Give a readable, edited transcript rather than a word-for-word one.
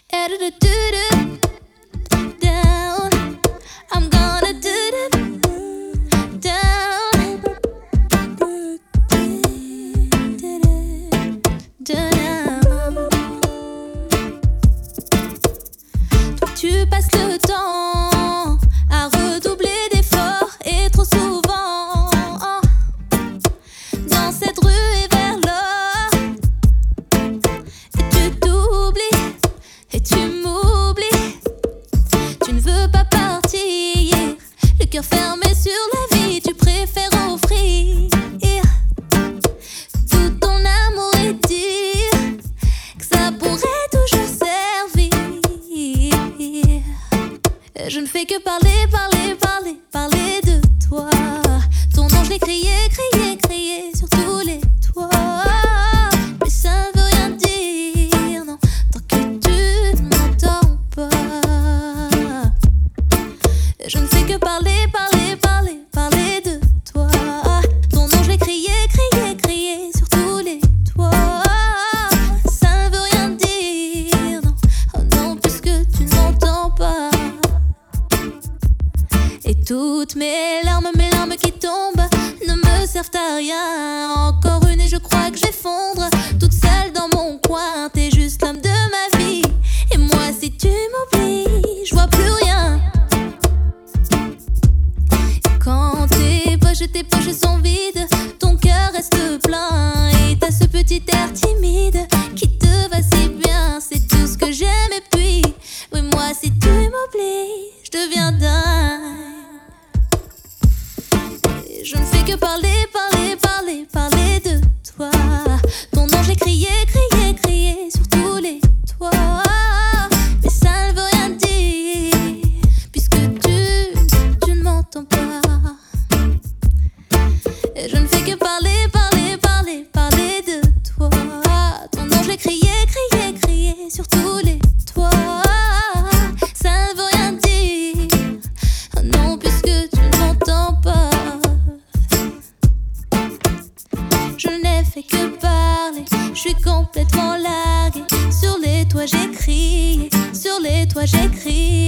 Down. I'm gonna do down. Toi, tu passes le temps à redoubler d'efforts et trop souvent dans cette rue et vers l'or. Et tu t'oublies et tu m'oublies. Tu ne veux pas partir, le cœur fermé sur la vie. Tu préfères offrir tout ton amour et dire que ça pourrait toujours servir. Je ne fais que parler, parler, parler, parler de toi. Ton nom je l'ai crié, crié, crié sur tous les toits. Mais ça ne veut rien dire, non, tant que tu ne m'entends pas. Je ne fais que parler, parler, parler, parler de toi. Ton nom je l'ai crié, crié, crié sur tous les toits. Ça ne veut rien dire, non, oh non, puisque tu n'entends pas. Et toutes mes larmes qui tombent ne me servent à rien. Encore une et je crois que j'effondre, toute seule dans mon coin. T'es juste l'homme de ma vie, et moi si tu m'oublies, je vois plus rien. Et quand tes poches sont vides, ton cœur reste plein. Et t'as ce petit air timide qui te va si bien. C'est tout ce que j'aime et puis, oui moi si tu m'oublies, je deviens dingue. Et je ne fais que parler, parler, parler, parler de toi. Ton nom j'ai crié, crié, crié sur tous les toits. Mais ça ne veut rien dire, puisque tu ne m'entends pas. Et je ne fais que parler, parler, parler, parler de toi. Ton nom j'ai crié, crié, crié sur tous les toits. Ça ne veut rien dire, oh non, puisque tu ne m'entends pas. Je n'ai fait que parler, je suis complètement larguée. Sur les toits j'ai crié, sur les toits j'ai crié.